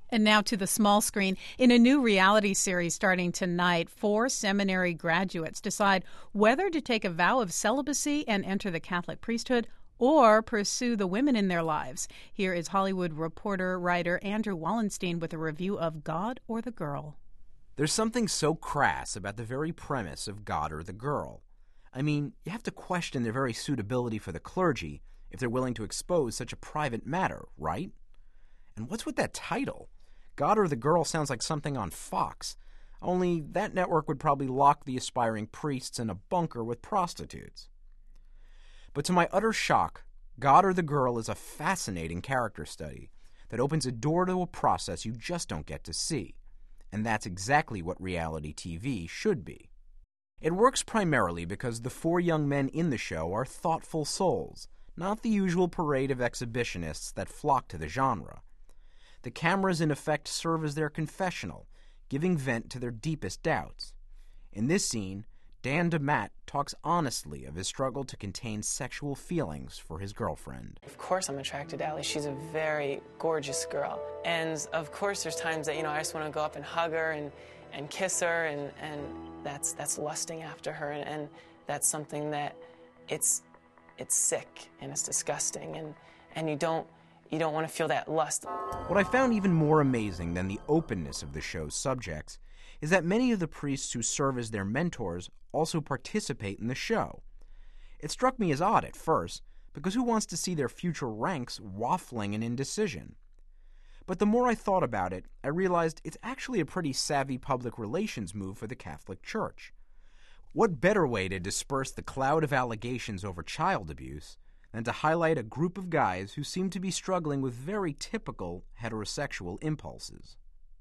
And now to the small screen. In a new reality series starting tonight, 4 seminary graduates decide whether to take a vow of celibacy and enter the Catholic priesthood or pursue the women in their lives. Here is Hollywood writer Andrew Wallenstein with a review of God or the Girl. There's something so crass about the very premise of God or the Girl. I mean, you have to question their very suitability for the clergy if they're willing to expose such a private matter, right? And what's with that title? God or the Girl sounds like something on Fox, only that network would probably lock the aspiring priests in a bunker with prostitutes. But to my utter shock, God or the Girl is a fascinating character study that opens a door to a process you just don't get to see. And that's exactly what reality TV should be. It works primarily because the 4 young men in the show are thoughtful souls, not the usual parade of exhibitionists that flock to the genre. The cameras, in effect, serve as their confessional, giving vent to their deepest doubts. In this scene, Dan DeMatt talks honestly of his struggle to contain sexual feelings for his girlfriend. Of course I'm attracted to Allie. She's a very gorgeous girl. And of course there's times that, I just want to go up and hug her and kiss her, and that's lusting after her. And that's something that it's sick and it's disgusting, and you don't want to feel that lust. What I found even more amazing than the openness of the show's subjects is that many of the priests who serve as their mentors also participate in the show. It struck me as odd at first, because who wants to see their future ranks waffling in indecision? But the more I thought about it, I realized it's actually a pretty savvy public relations move for the Catholic Church. What better way to disperse the cloud of allegations over child abuse than to highlight a group of guys who seem to be struggling with very typical heterosexual impulses?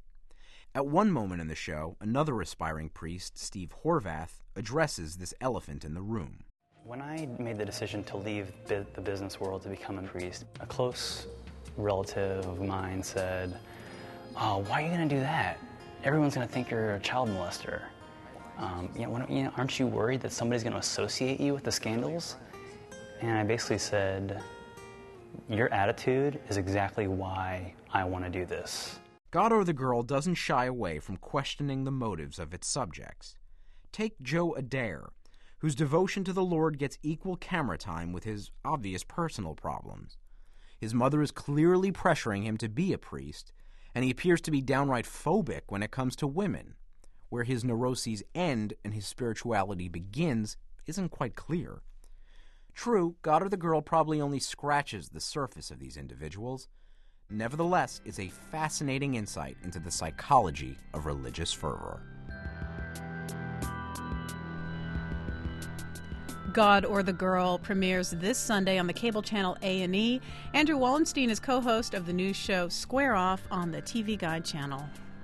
At one moment in the show, another aspiring priest, Steve Horvath, addresses this elephant in the room. When I made the decision to leave the business world to become a priest, a close relative of mine said, "Oh, why are you going to do that? Everyone's going to think you're a child molester. Aren't you worried that somebody's going to associate you with the scandals?" And I basically said, "Your attitude is exactly why I want to do this." God or the Girl doesn't shy away from questioning the motives of its subjects. Take Joe Adair, whose devotion to the Lord gets equal camera time with his obvious personal problems. His mother is clearly pressuring him to be a priest, and he appears to be downright phobic when it comes to women. Where his neuroses end and his spirituality begins isn't quite clear. True, God or the Girl probably only scratches the surface of these individuals. Nevertheless, it's a fascinating insight into the psychology of religious fervor. God or the Girl premieres this Sunday on the cable channel A&E. Andrew Wallenstein is co-host of the news show Square Off on the TV Guide channel.